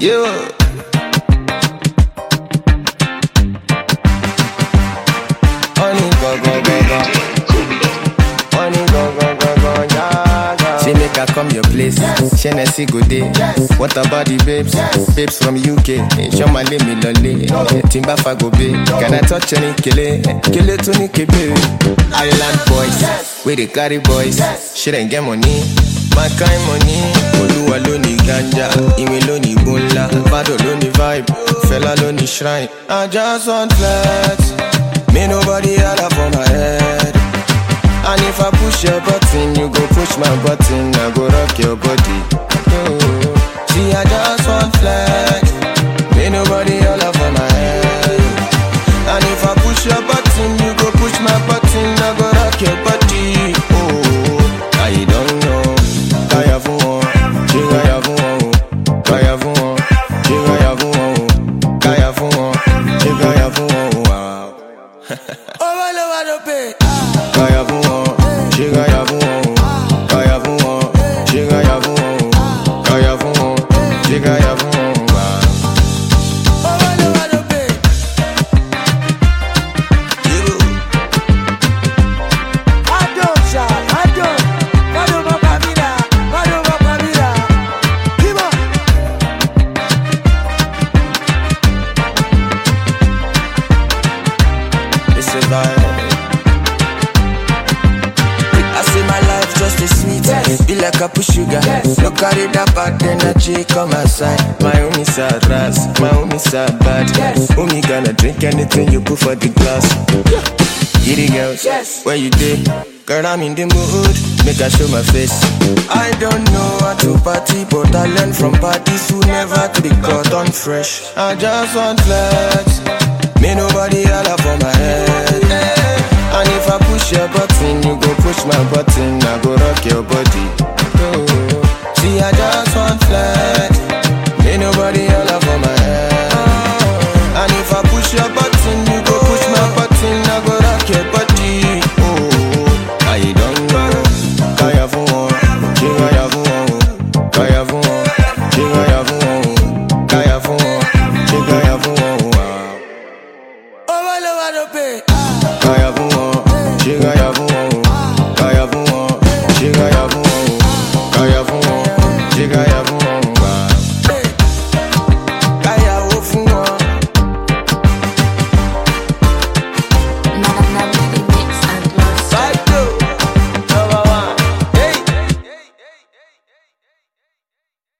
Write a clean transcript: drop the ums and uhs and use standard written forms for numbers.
You. Honey, go, go, go, go. Honey, go, go, go, go, yeah, yeah. She make her come your place. Hennessy go day. What about the babes? Babes from UK. Show my me lolly. Timba go be. Can I touch any kele? Kele to ni kebe. Island boys. We the carry boys. She didn't get money. My kind money. Oluwa loni ganja. Ime loni bunla. Bado loni vibe. Fella loni shrine. I just want flex. Me nobody holla for my head. And if I push your button, you go push my button. I go rock your body. Oh. See, I just want flex. Me nobody holla for my head. And if I push your button, you go push my button. I go rock your body. Oh, I don't know. Kaya vuon, chigaya vuon, kaya vuon, chigaya vuon, kaya vuon, chigaya vuon. Wow. Kaya vuon, chigaya vuon, kaya vuon, chigaya vuon, kaya vuon, chigaya vuon. Wow. I say my life just a sweet, be like a push sugar. No carry that bad energy, come outside. My homie sad ras, my homie sad bad. Homie gonna drink anything you put for the glass. Giddy girls, where you dey? Girl, I'm in the mood, make I show my face. I don't know how to party, but I learn from parties who never to be caught on fresh. I just want flex. Me nobody holla for my head. And if I push your button, you go push my button. I go rock your body.